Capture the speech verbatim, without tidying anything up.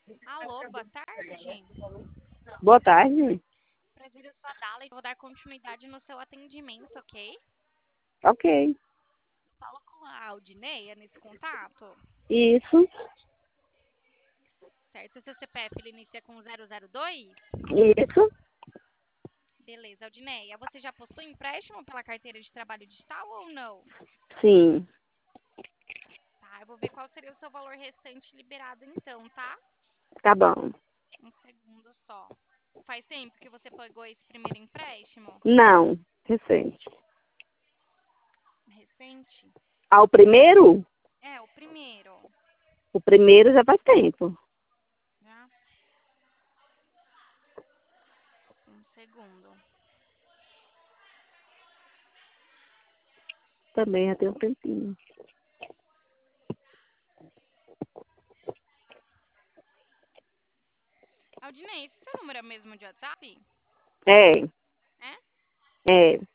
Alô, boa tarde. Boa tarde. Prazer, eu sou a Dala e vou dar continuidade no seu atendimento, ok? Ok. Falo com a Aldineia nesse contato, Isso, certo? Seu C P F ele inicia com zero zero dois? isso. Beleza, Aldineia. Você já possui empréstimo pela carteira de trabalho digital ou não? Sim, Tá, eu vou ver qual seria o seu valor restante liberado então, tá? tá bom. Um segundo só. Faz tempo que você pagou esse primeiro empréstimo? Não, recente. Recente? Ao primeiro? É, o primeiro. O primeiro já faz tempo. Já? Um segundo. Também já tem um tempinho. Aldinei, esse seu número é o mesmo de WhatsApp? É, É? é.